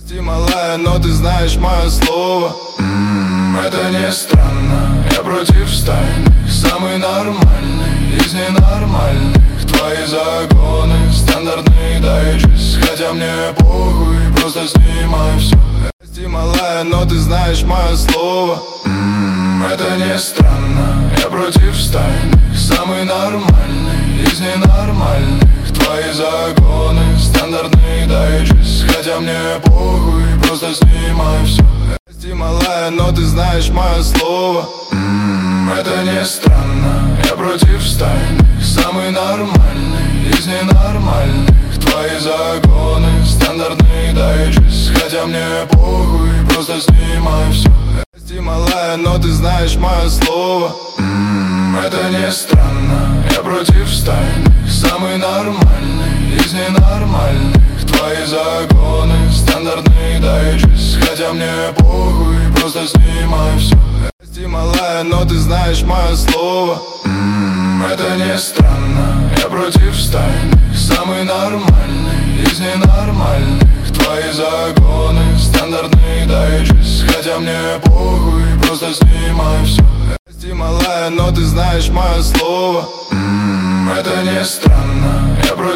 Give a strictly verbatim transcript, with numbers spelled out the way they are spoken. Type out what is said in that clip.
Прости, малая, но ты знаешь мое слово. Ммм, это не странно, я против стайных, самый нормальный из ненормальных. Твои загоны, стандартный дайджест, хотя мне похуй, просто снимай все. Прости, малая, но ты знаешь мое слово. Ммм, это не странно, я против стайных, самый нормальный из ненормальных. Твои загоны, стандартный дайджест, хотя мне похуй, просто снимай все. Прости, малая, но ты знаешь мое слово. Ммм, это не странно, я против стайных, самый нормальный из ненормальных. Твои загоны, стандартный дайджест, хотя мне похуй, просто снимай все. Прости, малая, но ты знаешь мое слово. Ммм, это не странно, я против стайных, самый нормальный из ненормальных. Твои загоны, стандартный дайджест, хотя мне похуй, просто снимай все. Прости, малая, но ты знаешь мое слово. Ммм, это не странно, я против стайных, самый нормальный из ненормальных. Твои загоны, стандартный дайджест, хотя мне похуй, просто снимай все. Прости, малая, но ты знаешь мое слово. Ммм, это не странно, я против